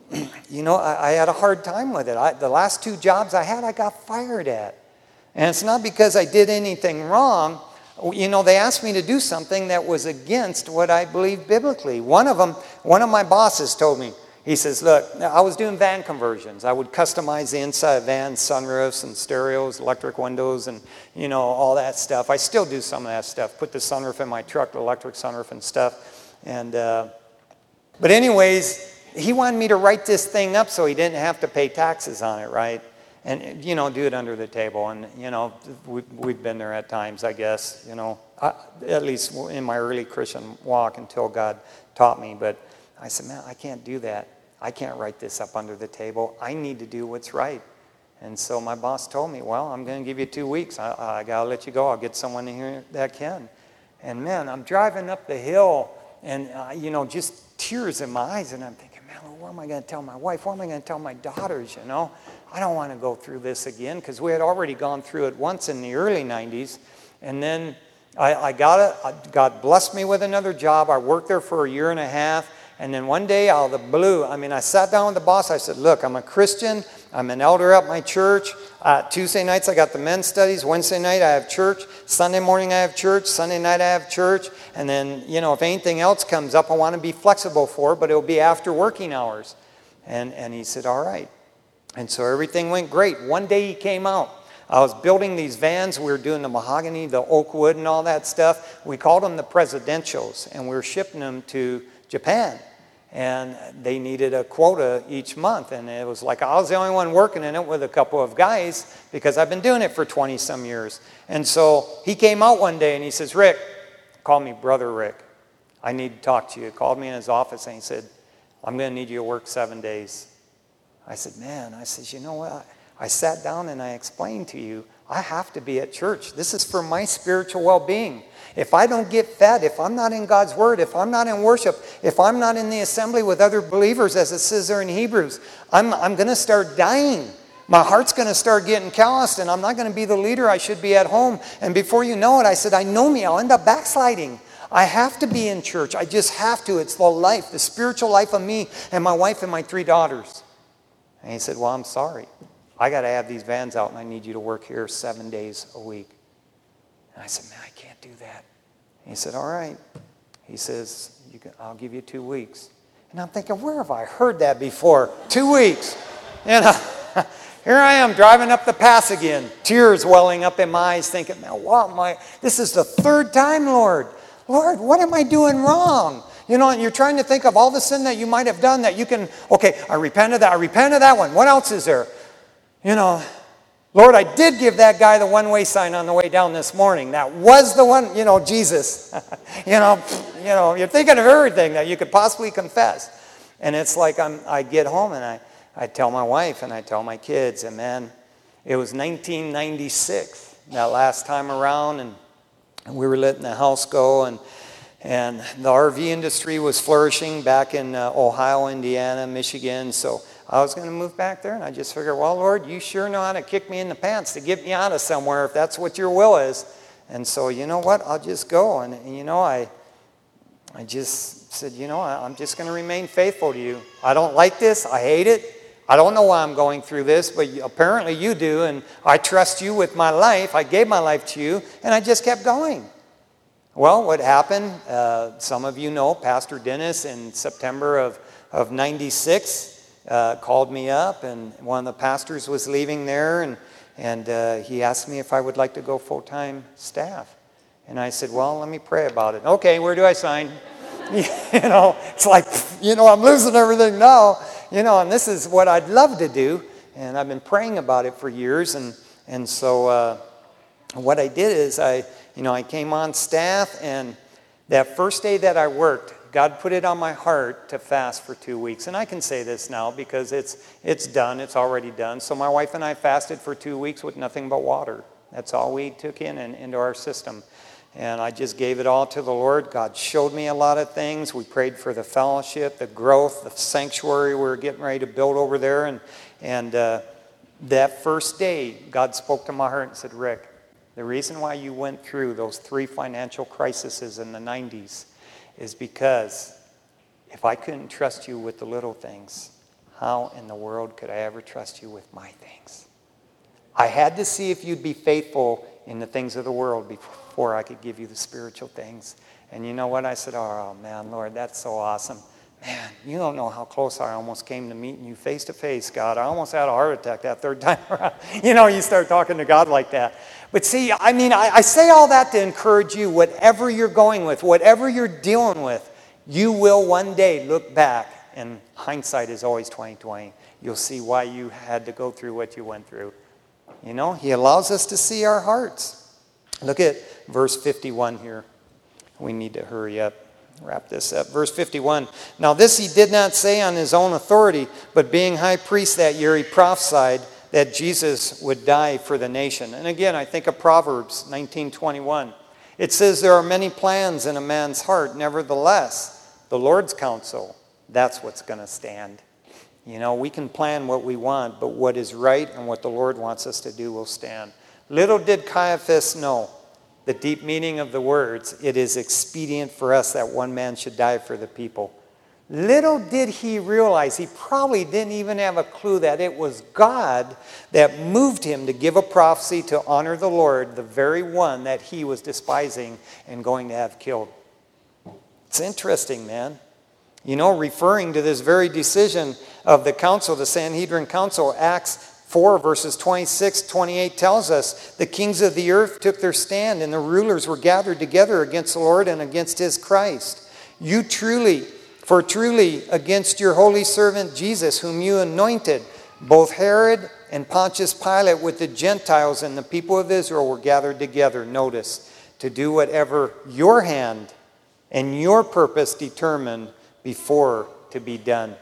you know, I, I had a hard time with it. I, the last two jobs I had, I got fired at. And it's not because I did anything wrong. You know, they asked me to do something that was against what I believe biblically. One of them, one of my bosses told me, he says, look, I was doing van conversions. I would customize the inside of vans, sunroofs and stereos, electric windows, and, you know, all that stuff. I still do some of that stuff. Put the sunroof in my truck, the electric sunroof and stuff. And, uh, but anyways, he wanted me to write this thing up so he didn't have to pay taxes on it, right? And, you know, do it under the table. And, you know, we, we've been there at times, I guess, you know, I, at least in my early Christian walk until God taught me. But I said, man, I can't do that. I can't write this up under the table. I need to do what's right. And so my boss told me, well, I'm going to give you two weeks. I, I got to let you go. I'll get someone in here that can. And, man, I'm driving up the hill. And, uh, you know, just tears in my eyes. And I'm thinking, man, what am I going to tell my wife? What am I going to tell my daughters, you know? I don't want to go through this again because we had already gone through it once in the early nineties. And then I, I got it. God blessed me with another job. I worked there for a year and a half. And then one day out of the blue, I mean, I sat down with the boss. I said, look, I'm a Christian. I'm an elder at my church. Uh, Tuesday nights, I got the men's studies. Wednesday night, I have church. Sunday morning, I have church. Sunday night, I have church. And then, you know, if anything else comes up, I want to be flexible for it, but it'll be after working hours. And, and he said, all right. And so everything went great. One day he came out. I was building these vans. We were doing the mahogany, the oak wood, and all that stuff. We called them the Presidentials, and we were shipping them to Japan. And they needed a quota each month. And it was like I was the only one working in it with a couple of guys because I've been doing it for twenty-some years. And so he came out one day and he says, Rick, call me Brother Rick. I need to talk to you. He called me in his office and he said, I'm going to need you to work seven days. I said, man, I said, you know what? I sat down and I explained to you I have to be at church. This is for my spiritual well-being. If I don't get fed, if I'm not in God's Word, if I'm not in worship, if I'm not in the assembly with other believers, as it says there in Hebrews, I'm, I'm going to start dying. My heart's going to start getting calloused, and I'm not going to be the leader I should be at home. And before you know it, I said, I know me. I'll end up backsliding. I have to be in church. I just have to. It's the life, the spiritual life of me and my wife and my three daughters. And he said, well, I'm sorry. I got to have these vans out, and I need you to work here seven days a week. And I said, man, I can't do that. And he said, all right. He says, you can, I'll give you two weeks. And I'm thinking, where have I heard that before? Two weeks. And uh, here I am driving up the pass again, tears welling up in my eyes, thinking, man, what am I? This is the third time, Lord. Lord, what am I doing wrong? You know, and you're trying to think of all the sin that you might have done that you can, okay, I repent of that. I repent of that one. What else is there? You know, Lord, I did give that guy the one-way sign on the way down this morning. That was the one, you know, Jesus. you know, you know, you're thinking of everything that you could possibly confess. And it's like I'm, I get home and I, I tell my wife and I tell my kids, and man, it was nineteen ninety-six, that last time around, and, and we were letting the house go, and and the R V industry was flourishing back in uh, Ohio, Indiana, Michigan, so I was going to move back there, and I just figured, well, Lord, you sure know how to kick me in the pants to get me out of somewhere if that's what your will is. And so, you know what, I'll just go. And, and you know, I I just said, you know, I, I'm just going to remain faithful to you. I don't like this. I hate it. I don't know why I'm going through this, but apparently you do, and I trust you with my life. I gave my life to you, and I just kept going. Well, what happened, uh, some of you know, Pastor Dennis in September of, of ninety-six, Uh, called me up, and one of the pastors was leaving there, and and uh, he asked me if I would like to go full-time staff. And I said, well, let me pray about it. Okay, where do I sign? you know, it's like, you know, I'm losing everything now. You know, and this is what I'd love to do, and I've been praying about it for years. And and so uh, what I did is I, you know, I came on staff, and that first day that I worked, God put it on my heart to fast for two weeks. And I can say this now because it's it's done. It's already done. So my wife and I fasted for two weeks with nothing but water. That's all we took in and into our system. And I just gave it all to the Lord. God showed me a lot of things. We prayed for the fellowship, the growth, the sanctuary we were getting ready to build over there. And, and uh, that first day, God spoke to my heart and said, Rick, the reason why you went through those three financial crises in the nineties is because if I couldn't trust you with the little things, how in the world could I ever trust you with my things? I had to see if you'd be faithful in the things of the world before I could give you the spiritual things. And you know what? I said, oh, man, Lord, that's so awesome. Man, you don't know how close I almost came to meeting you face to face, God. I almost had a heart attack that third time around. You know, you start talking to God like that. But see, I mean, I, I say all that to encourage you, whatever you're going with, whatever you're dealing with, you will one day look back, and hindsight is always twenty twenty. You'll see why you had to go through what you went through. You know, he allows us to see our hearts. Look at verse fifty-one here. We need to hurry up. Wrap this up. Verse fifty-one. Now this he did not say on his own authority, but being high priest that year, he prophesied that Jesus would die for the nation. And again, I think of Proverbs nineteen twenty-one. It says there are many plans in a man's heart. Nevertheless, the Lord's counsel, that's what's going to stand. You know, we can plan what we want, but what is right and what the Lord wants us to do will stand. Little did Caiaphas know the deep meaning of the words, it is expedient for us that one man should die for the people. Little did he realize, he probably didn't even have a clue that it was God that moved him to give a prophecy to honor the Lord, the very one that he was despising and going to have killed. It's interesting, man. You know, referring to this very decision of the council, the Sanhedrin council, Acts four verses twenty-six, twenty-eight tells us, the kings of the earth took their stand and the rulers were gathered together against the Lord and against his Christ. You truly, for truly against your holy servant Jesus, whom you anointed, both Herod and Pontius Pilate with the Gentiles and the people of Israel were gathered together, notice, to do whatever your hand and your purpose determined before to be done.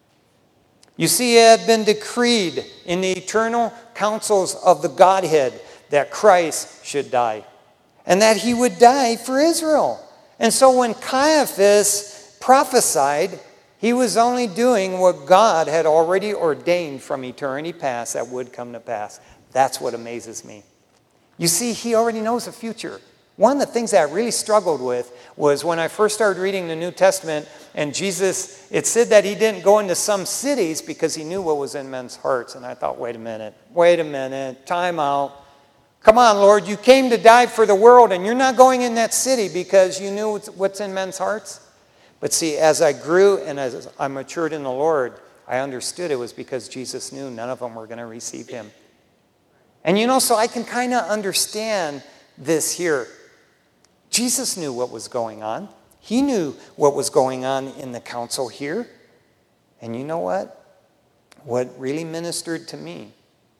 You see, it had been decreed in the eternal councils of the Godhead that Christ should die, and that he would die for Israel. And so when Caiaphas prophesied, he was only doing what God had already ordained from eternity past that would come to pass. That's what amazes me. You see, he already knows the future. One of the things that I really struggled with was when I first started reading the New Testament, and Jesus, it said that he didn't go into some cities because he knew what was in men's hearts. And I thought, wait a minute, wait a minute, time out. Come on, Lord, you came to die for the world, and you're not going in that city because you knew what's in men's hearts? But see, as I grew and as I matured in the Lord, I understood it was because Jesus knew none of them were going to receive him. And you know, so I can kind of understand this here. Jesus knew what was going on. He knew what was going on in the council here. And you know what? What really ministered to me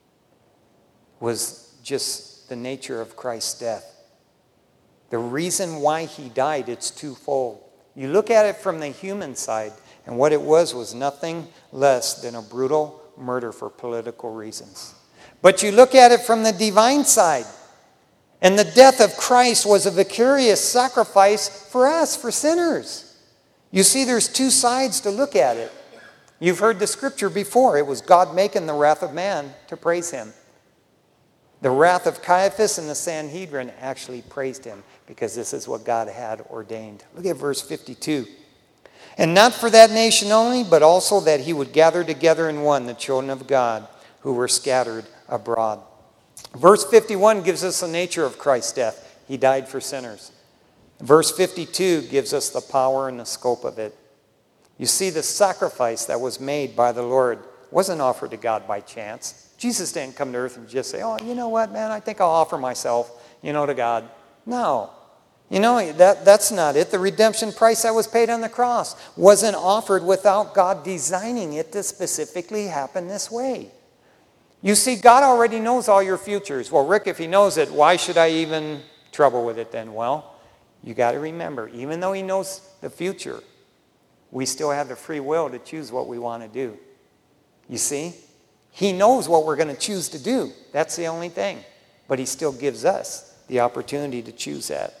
was just the nature of Christ's death. The reason why he died, it's twofold. You look at it from the human side, and what it was was nothing less than a brutal murder for political reasons. But you look at it from the divine side, and the death of Christ was a vicarious sacrifice for us, for sinners. You see, there's two sides to look at it. You've heard the scripture before. It was God making the wrath of man to praise him. The wrath of Caiaphas and the Sanhedrin actually praised him because this is what God had ordained. Look at verse fifty-two. And not for that nation only, but also that he would gather together in one the children of God who were scattered abroad. Verse fifty-one gives us the nature of Christ's death. He died for sinners. Verse fifty-two gives us the power and the scope of it. You see, the sacrifice that was made by the Lord wasn't offered to God by chance. Jesus didn't come to earth and just say, oh, you know what, man, I think I'll offer myself, you know, to God. No. You know, that, that's not it. The redemption price that was paid on the cross wasn't offered without God designing it to specifically happen this way. You see, God already knows all your futures. Well, Rick, if he knows it, why should I even trouble with it then? Well, you got to remember, even though he knows the future, we still have the free will to choose what we want to do. You see? He knows what we're going to choose to do. That's the only thing. But he still gives us the opportunity to choose that.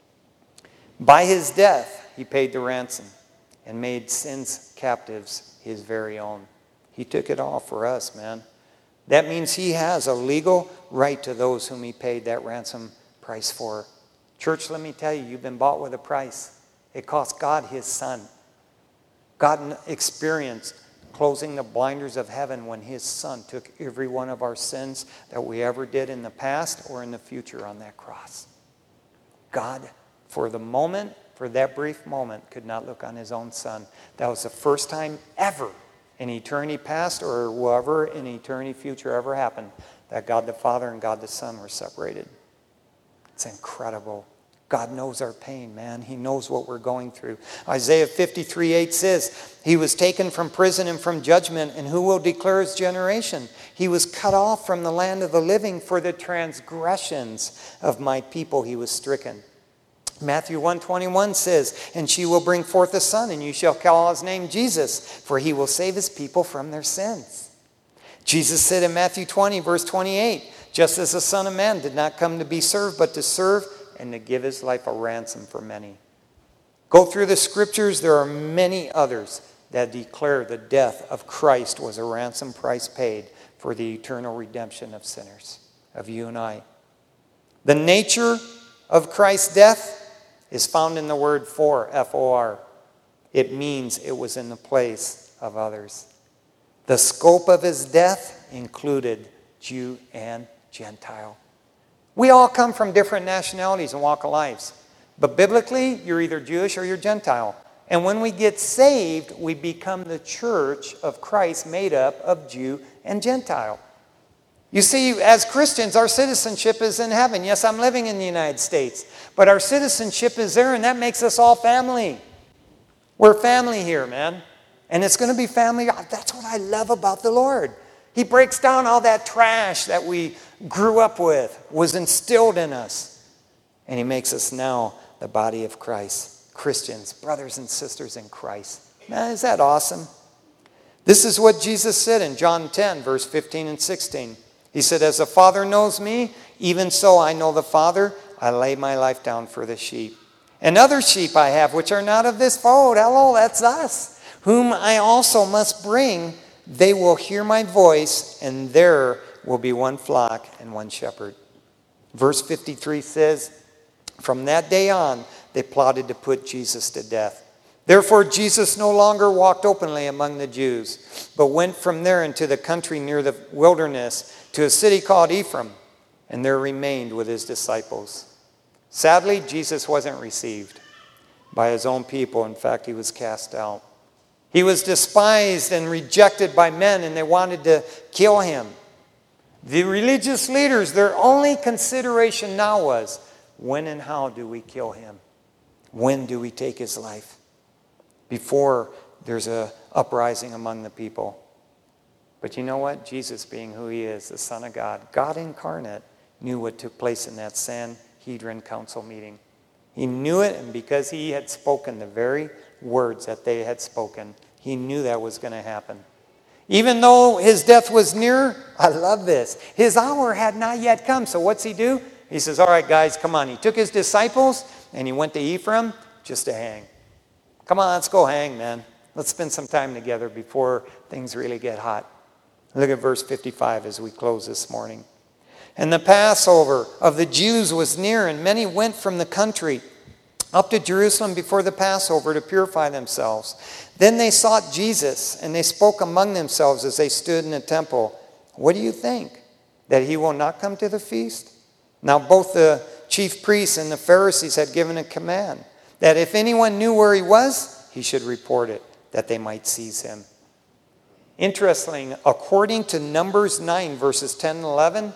By his death, he paid the ransom and made sin's captives his very own. He took it all for us, man. That means he has a legal right to those whom he paid that ransom price for. Church, let me tell you, you've been bought with a price. It cost God his son. God experienced closing the blinders of heaven when his son took every one of our sins that we ever did in the past or in the future on that cross. God, for the moment, for that brief moment, could not look on his own son. That was the first time ever in eternity past or whatever in eternity future ever happened that God the Father and God the Son were separated. It's incredible. God knows our pain, man. He knows what we're going through. Isaiah fifty-three eight says, he was taken from prison and from judgment, and who will declare his generation? He was cut off from the land of the living. For the transgressions of my people he was stricken. Matthew one twenty-one says, and she will bring forth a son, and you shall call his name Jesus, for he will save his people from their sins. Jesus said in Matthew twenty, verse twenty-eight, just as the Son of Man did not come to be served, but to serve and to give his life a ransom for many. Go through the scriptures. There are many others that declare the death of Christ was a ransom price paid for the eternal redemption of sinners, of you and I. The nature of Christ's death is found in the word for, F O R. It means it was in the place of others. The scope of his death included Jew and Gentile. We all come from different nationalities and walk of lives. But biblically, you're either Jewish or you're Gentile. And when we get saved, we become the church of Christ made up of Jew and Gentile. You see, as Christians, our citizenship is in heaven. Yes, I'm living in the United States. But our citizenship is there, and that makes us all family. We're family here, man. And it's going to be family. That's what I love about the Lord. He breaks down all that trash that we grew up with, was instilled in us. And he makes us now the body of Christ. Christians, brothers and sisters in Christ. Man, is that awesome? This is what Jesus said in John ten, verse fifteen and sixteen. He said, as the Father knows me, even so I know the Father. I lay my life down for the sheep. And other sheep I have, which are not of this fold. Hello, that's us. Whom I also must bring. They will hear my voice, and there will be one flock and one shepherd. Verse fifty-three says, from that day on, they plotted to put Jesus to death. Therefore, Jesus no longer walked openly among the Jews, but went from there into the country near the wilderness to a city called Ephraim, and there remained with his disciples. Sadly, Jesus wasn't received by his own people. In fact, he was cast out. He was despised and rejected by men, and they wanted to kill him. The religious leaders, their only consideration now was, when and how do we kill him? When do we take his life? Before there's an uprising among the people. But you know what? Jesus, being who he is, the Son of God, God incarnate, knew what took place in that Sanhedrin council meeting. He knew it, and because he had spoken the very words that they had spoken, he knew that was going to happen. Even though his death was near, I love this, his hour had not yet come. So what's he do? He says, all right, guys, come on. He took his disciples, and he went to Ephraim just to hang. Come on, let's go hang, man. Let's spend some time together before things really get hot. Look at verse fifty-five as we close this morning. And the Passover of the Jews was near, and many went from the country up to Jerusalem before the Passover to purify themselves. Then they sought Jesus, and they spoke among themselves as they stood in the temple. What do you think? That he will not come to the feast? Now both the chief priests and the Pharisees had given a command that if anyone knew where he was, he should report it, that they might seize him. Interesting, according to Numbers nine, verses ten and eleven,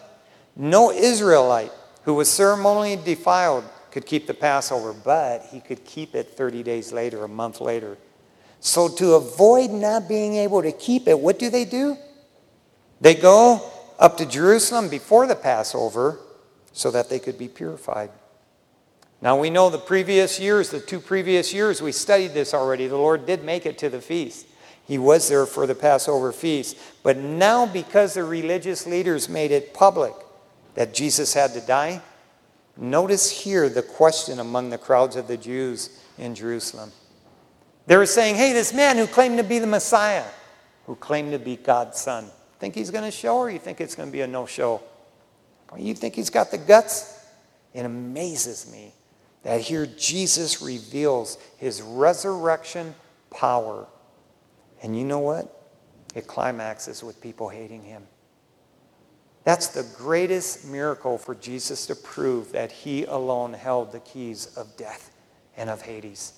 no Israelite who was ceremonially defiled could keep the Passover, but he could keep it thirty days later, a month later. So to avoid not being able to keep it, what do they do? They go up to Jerusalem before the Passover so that they could be purified. Now we know the previous years, the two previous years, we studied this already. The Lord did make it to the feast. He was there for the Passover feast. But now because the religious leaders made it public that Jesus had to die, notice here the question among the crowds of the Jews in Jerusalem. They were saying, hey, this man who claimed to be the Messiah, who claimed to be God's son, think he's going to show, or you think it's going to be a no-show? Or you think he's got the guts? It amazes me that here Jesus reveals his resurrection power. And you know what? It climaxes with people hating him. That's the greatest miracle for Jesus to prove that he alone held the keys of death and of Hades.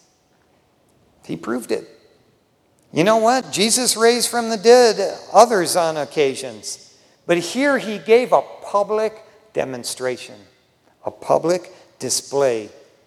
He proved it. You know what? Jesus raised from the dead others on occasions. But here he gave a public demonstration, a public display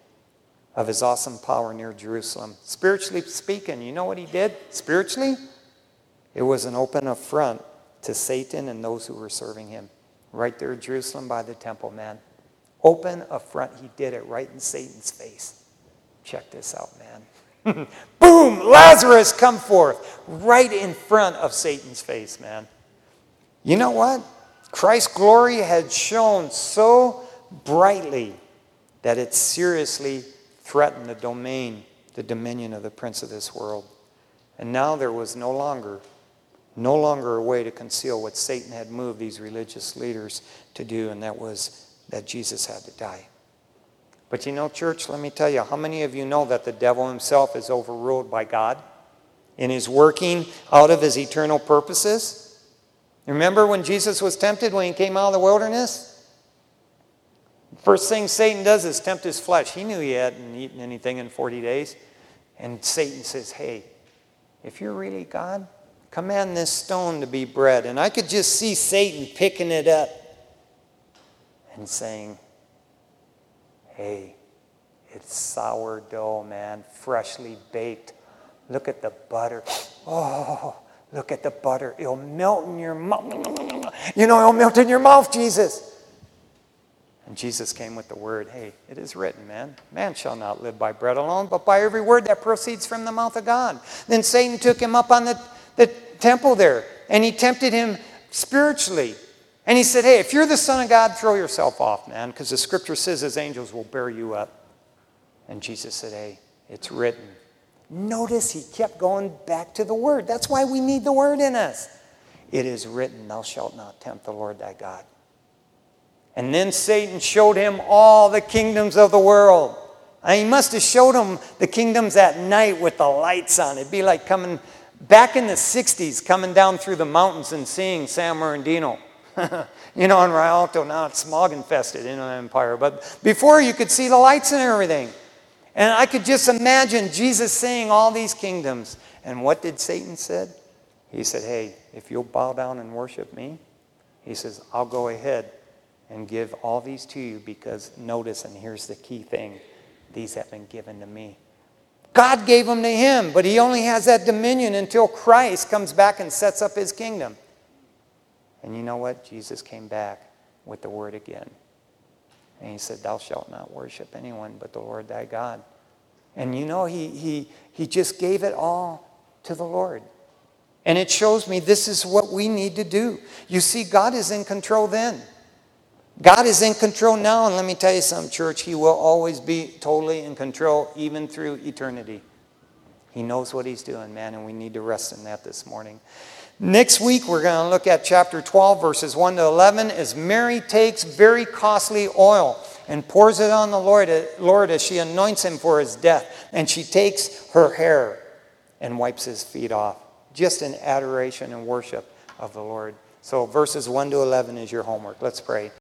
of his awesome power near Jerusalem. Spiritually speaking, you know what he did? Spiritually, it was an open affront to Satan and those who were serving him. Right there in Jerusalem by the temple, man. Open affront. He did it right in Satan's face. Check this out, man. Boom! Lazarus, come forth. Right in front of Satan's face, man. You know what? Christ's glory had shone so brightly that it seriously threatened the domain, the dominion of the prince of this world. And now there was no longer, no longer a way to conceal what Satan had moved these religious leaders to do, and that was that Jesus had to die. But you know, church, let me tell you, how many of you know that the devil himself is overruled by God in his working out of his eternal purposes? Remember when Jesus was tempted when he came out of the wilderness? First thing Satan does is tempt his flesh. He knew he hadn't eaten anything in forty days. And Satan says, hey, if you're really God, command this stone to be bread. And I could just see Satan picking it up and saying, hey, it's sourdough, man, freshly baked. Look at the butter. Oh, look at the butter. It'll melt in your mouth. You know, it'll melt in your mouth, Jesus. And Jesus came with the word, hey, it is written, man. Man shall not live by bread alone, but by every word that proceeds from the mouth of God. Then Satan took him up on the, the temple there, and he tempted him spiritually. And he said, hey, if you're the Son of God, throw yourself off, man, because the scripture says his angels will bear you up. And Jesus said, hey, it's written. Notice he kept going back to the word. That's why we need the word in us. It is written, thou shalt not tempt the Lord thy God. And then Satan showed him all the kingdoms of the world. And he must have showed him the kingdoms at night with the lights on. It'd be like coming back in the sixties, coming down through the mountains and seeing San Bernardino. You know, in Rialto, now it's smog infested in an empire. But before, you could see the lights and everything. And I could just imagine Jesus saying all these kingdoms. And what did Satan said? He said, hey, if you'll bow down and worship me, he says, I'll go ahead and give all these to you, because notice, and here's the key thing, these have been given to me. God gave them to him, but he only has that dominion until Christ comes back and sets up his kingdom. And you know what? Jesus came back with the word again. And he said, thou shalt not worship anyone but the Lord thy God. And you know, he, he, he just gave it all to the Lord. And it shows me this is what we need to do. You see, God is in control then. God is in control now. And let me tell you something, church. He will always be totally in control, even through eternity. He knows what he's doing, man, and we need to rest in that this morning. Next week, we're going to look at chapter twelve, verses one to eleven, as Mary takes very costly oil and pours it on the Lord, Lord as she anoints him for his death. And she takes her hair and wipes his feet off, just in adoration and worship of the Lord. So verses one to eleven is your homework. Let's pray.